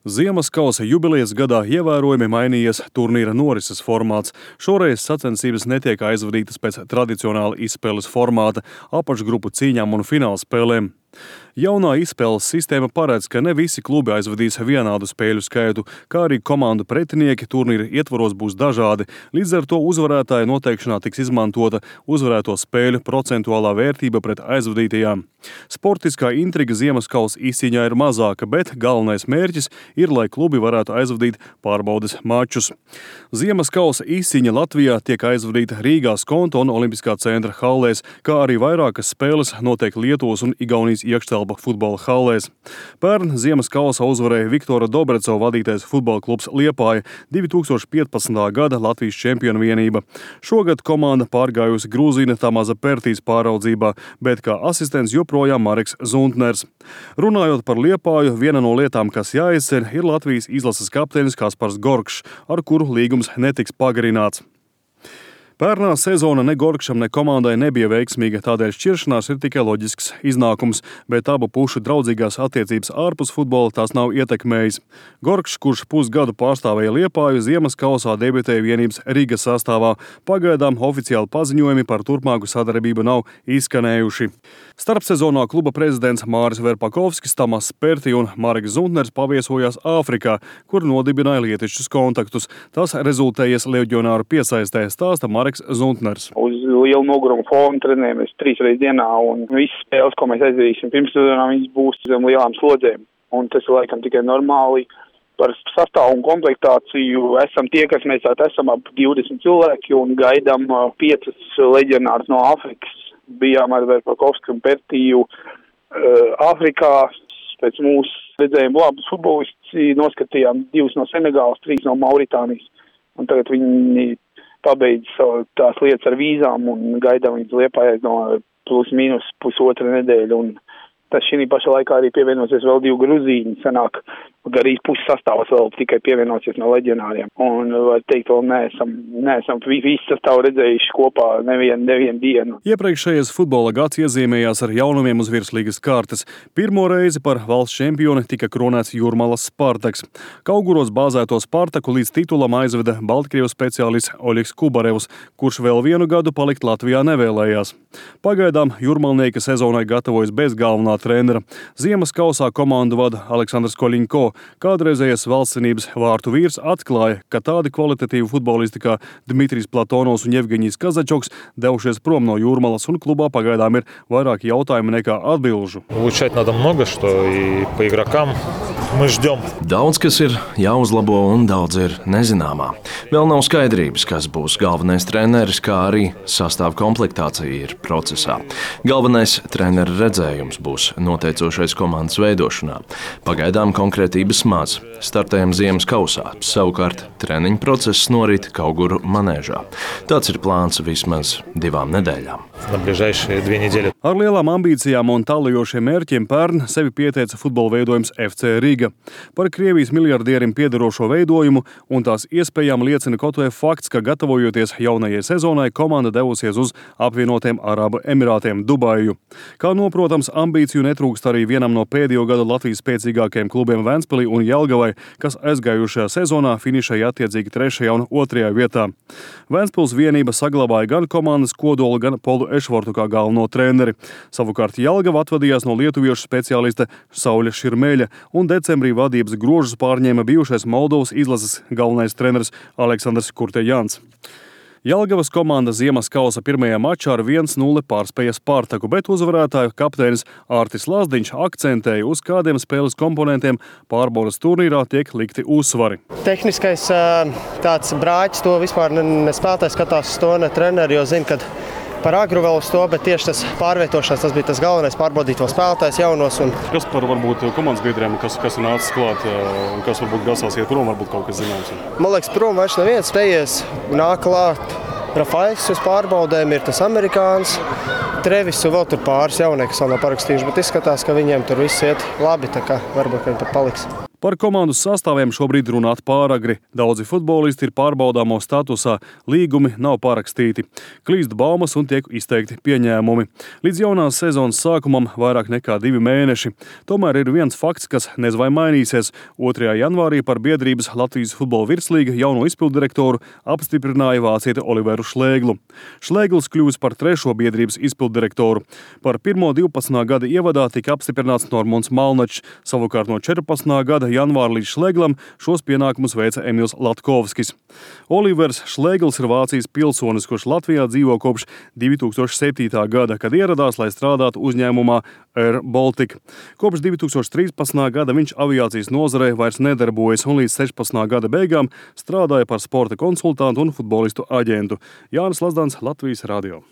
Ziemas kausa jubilejas gadā ievērojami mainījies turnīra norises formāts. Šoreiz sacensības netiek aizvadītas pēc tradicionāla izspēles formāta, apakšgrupu cīņām un finālspēlēm. Jaunā izspēles sistēma paredz, ka ne visi klubi aizvadīs vienādu spēļu skaitu, kā arī komandu pretinieki turnīra ietvaros būs dažādi. Līdz ar to uzvarētāja noteikšanā tiks izmantota uzvarēto spēļu procentuālā vērtība pret aizvadītajām. Sportiskā intriga Ziemas kausa izcīņā ir mazāka, bet galvenais mērķis ir, lai klubi varētu aizvadīt pārbaudes mačus. Ziemas kausa izcīņa Latvijā tiek aizvadīta Rīgā Skonto un Olimpiskā centra hallēs, kā arī vairākas spēles notiek Lietuvas un Igaunijas iekštelpa futbola hallēs. Pērn Ziemas kausā uzvarēja Viktora Dobrecova vadītais futbola klubs Liepāja, 2015. gada Latvijas čempionu vienība. Šogad komanda pārgājusi Grūzīna Tamaza Pertīs pāraudzībā, bet kā asistents joprojām Mareks Zuntners. Runājot par Liepāju, viena no lietām, kas jāizceļ, ir Latvijas izlases kapteinis Kaspars Gorkšs, ar kuru līgums netiks pagarināts. Pērnā sezona ne Gorkšam, ne komandai nebija veiksmīga, tādēļ šķiršanās ir tikai loģisks iznākums, bet abu pušu draudzīgās attiecības ārpus futbola tās nav ietekmējis. Gorkšs, kurš pusgadu pārstāvēja Liepāju, Ziemas kausā debitēja vienības Rīgas sastāvā. Pagaidām oficiāli paziņojumi par turpmāku sadarbību nav izskanējuši. Starpsezonā kluba prezidents Māris Verpakovskis, Tamas Perti un Mareks Zuntners paviesojās Āfrikā, kur nodibināja lietišķus kontaktus. Tas rezultējies leģionāru piesaistē, stāsta Mareks Zuntners. Uz lielu nogurumu fonu trenējamies 3 reizes dienā, un visas spēles, ko mēs aizdarīsim pirmssezonā, viņas būs zem lielām slodzēm. Un tas ir laikam tikai normāli. Par sastāvu un komplektāciju esam tie, kas mēs esam ap 20 cilvēki un gaidām 5 leģionārus no Āfrikas. Bijām ar Verpakovski un Pertiju Āfrikā. Pēc mūsu redzējuma labus futbolisti noskatījām 2 no Senegālas, 3 no Mauritānijas. Un tagad viņi pabeidz tās lietas ar vīzām un gaidām līdz Liepājai no plus mīnus pusotra nedēļa. Un tas šī pašā laikā arī pievienosies vēl 2 gruzīņi. Sanāk, garīs puses sastāvs vēl tikai pievienosies no leģionāriem. Un, var teikt, vēl neesam visi sastāvu redzējuši kopā nevienu dienu. Iepriekšējais futbola gads iezīmējās ar jaunumiem uz virslīgas kārtas. Pirmo reizi par valsts čempioni tika kronēts Jūrmalas Spartaks. Kauguros bāzēto Spartaku līdz titulam aizveda Baltkrievas speciālists Oļegs Kubarevs, kurš vēl vienu gadu palikt Latvijā nevēlējās. Pagaidām jūrmalnieki sezonai gatavojas bez galvenā trenera. Ziemas kausā komandu vada Aleksandrs Koļiņko. Kādreizējais valstsvienības vārtu vīrs atklāja, ka tādi kvalitatīvi futbolisti kā Dmitrijs Platonovs un Jevgeņijs Kazačoks devušies prom no Jūrmalas, un klubā pagaidām ir vairāk jautājumu nekā atbilžu. Daudz kas ir jāuzlabo un daudz ir nezināmā. Vēl nav skaidrības, kas būs galvenais treneris, kā arī sastāv komplektācija ir procesā. Galvenais trenera redzējums būs noteicošais komandas veidošanā. Pagaidām konkrētības maz. Startējam Ziemas kausā, savukārt treniņu process norit Kauguru manēžā. Tāds ir plāns vismaz 2 nedēļām. Ar lielām ambīcijām un tālajošiem mērķiem pērn sevi pieteica futbola veidojums FC Riga. Par Krievijas miljardierim piederošo veidojumu un tās iespējām liecina kaut vai fakts, ka gatavojoties jaunajai sezonai, komanda devusies uz apvienotiem Arābu Emirātiem Dubaju. Kā noprotams, ambīciju netrūkst arī vienam no pēdējo gadu Latvijas spēcīgākajiem klubiem Ventspilī un Jelgavai, kas aizgājušajā sezonā finišēja attiecīgi 3. un 2. vietā. Ventspils vienība saglabāja gan komandas kodolu, gan Polu Ešvortu kā galveno treneri. Savukārt Jelgava atvadījās no lietuviešu speciālista Sauļa Širmeļa, un decembrī vadības grožus pārņēma bijušais Moldovas izlases galvenais treneris Aleksandrs Kurtejans. Jelgavas komanda Ziemas kausa pirmajā mačā ar 1-0 pārspēja Spartaku, bet uzvarētāju kapteinis Ārtis Lazdiņš akcentēja, uz kādiem spēles komponentiem pārbaudas turnīrā tiek likti uzsvari. Tehniskais tāds brāķis, to vispār ne spēlētājs skatās uz to, ne treneri, jo zina, kad par agru vēl uz to, bet tieši tas pārvietošanās, tas bija tas galvenais, pārbaudīt to spēlētājs jaunos. Kas par varbūt komandas biedriem, kas ir nācis klāt, un kas varbūt grasās iet prom, varbūt kaut kas zināms? Man liekas, prom vairs neviens teies, nāk klāt Rafaiks uz pārbaudēm, ir tas amerikāns, Trevis un vēl tur pāris jaunie, kas vēl nav parakstījuši, bet izskatās, ka viņiem tur viss iet labi, tā kā varbūt viņi pat paliks. Par komandas sastāviem šobrīd runāt pāragri. Daudzi futbolisti ir pārbaudāmo statusā, līgumi nav parakstīti. Klīst baumas un tiek izteikti pieņēmumi. Līdz jaunās sezonas sākumam vairāk nekā 2 mēneši. Tomēr ir viens fakts, kas nez vai mainīsies. 2. janvārī par biedrības Latvijas futbola virslīga jauno izpilddirektoru apstiprināja vācieti Oliveru Šlēglu. Šlēgls kļūs par 3. biedrības izpilddirektoru. Par 1. 12. gada ievadā tika apstiprināts Normons Malnačs, savukārt no 14. gada janvāra līdz Šlēglam šos pienākumus veica Emils Latkovskis. Olivers Šlēgls ir Vācijas pilsonis, kurš Latvijā dzīvo kopš 2007. gada, kad ieradās, lai strādātu uzņēmumā Air Baltic. Kopš 2013. gada viņš aviācijas nozarē vairs nedarbojas un līdz 16. gada beigām strādāja par sporta konsultantu un futbolistu aģentu. Jānis Lazdans, Latvijas radio.